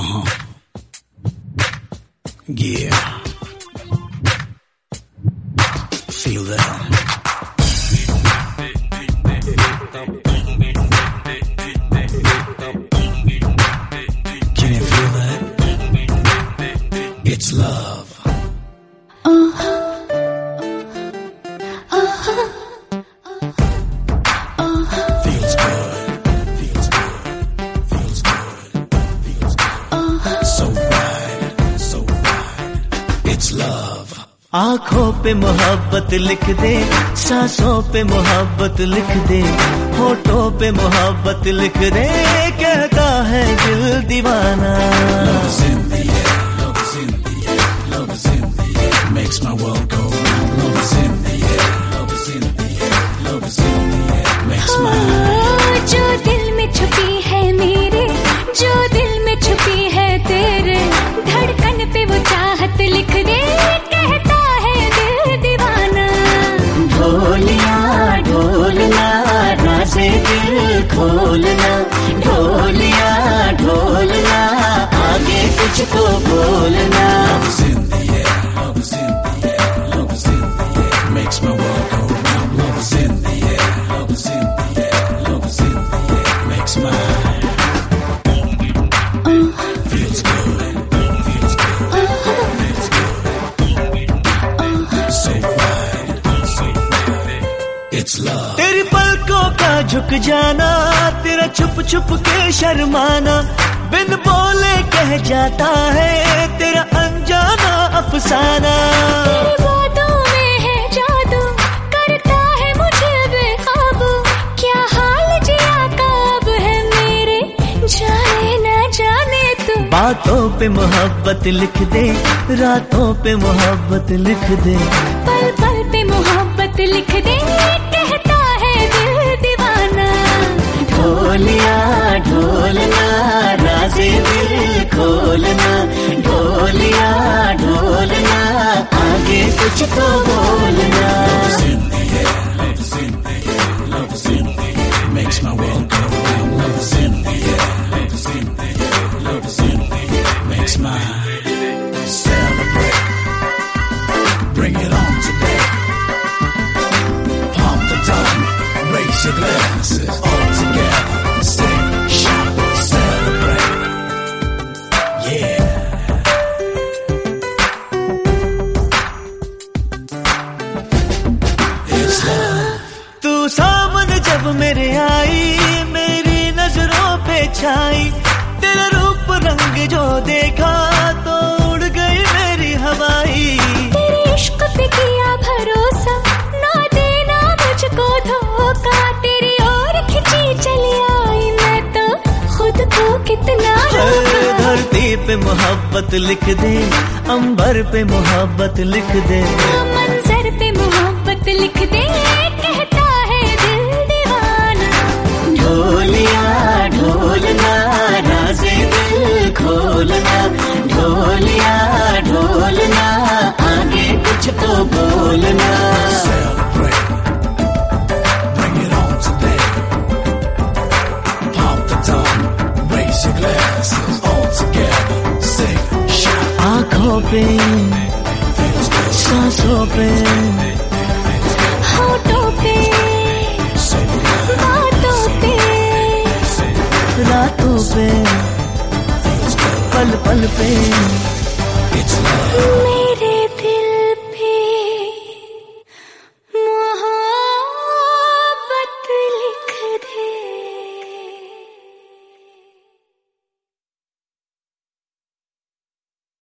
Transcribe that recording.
Yeah. Feel that. Can you feel that? It's love. Feels good. Feels good. Feels good. Feels good. So right. So right. It's love. आँखों पे मोहब्बत लिख दे, सांसों पे मोहब्बत लिख दे, होठों पे मोहब्बत लिख दे, कहता है दिल दीवाना। Love is in the air, love is in the air, love is in the air, makes my world go round. Love is in the air, love is in the air, love is in the air, makes my जो दिल में छुपी है मेरे, जो दिल में छुपी है तेरे, धड़कन पे वो चाहत लिख दे, कहता है दिल दीवाना। ढोलिया ढोलना, राज़े दिल खोलना, ढोलिया ढोलना, आगे कुछ तो बोलना। love is in the air, love is in the air, love is in the air, makes my world go round. Love is in the air, love is in the air, love is in the air, makes my feels good, feels good, feels good, so right, so right. It's love. तेरी पलकों का झुक जाना, तेरा छुप छुप के शर्माना, बिन बोले कह जाता है तेरा अनजाना अफसाना। तेरी बातों में है जादू, करता है मुझे बेकाबू, क्या हाल जिया का अब है मेरे, जाने ना जाने तू। बातों पे मोहब्बत लिख दे, रातों पे मोहब्बत लिख दे, पल पल पे मोहब्बत लिख दे, कहता है दिल दीवाना। ढोलिया ढोलना, राज़े दिल खोलना, ढोलिया ढोलना, आगे कुछ तो बोलना। Love is in the air, love is in the air, love is in the air, makes my world go round. Love is in the air, love is in the air, love is in the air, makes my celebrate. Bring it on today. Pump the drum, raise your glasses all together. Sing, shout, celebrate. Yeah. It's love. तू सामने जब मेरे आई, मेरी नजरों पे छाई, तेरा रूप रंग जो देखा तो उड़ गई मेरी हवाई। तेरे इश्क पे किया भरोसा, ना देना मुझको धोखा, तेरी ओर खिंची चली आई मैं तो खुद को कितना रोका। धरती पे मोहब्बत लिख दे, अंबर पे मोहब्बत लिख दे, मंजर पे मोहब्बत लिख दे, कहता है दिल दीवाना। ढोलिया ढोलना, राज़े दिल खोलना, ढोलिया ढोलना, आगे कुछ तो बोलना। Celebrate. Bring it on today. Pump the drum, raise your glasses all together. Sing, shout, आँखों पे, feels good, सांसों पे, होठों पे, so right, बातों पे, रातों पे, feels good. पल पल पे। It's love.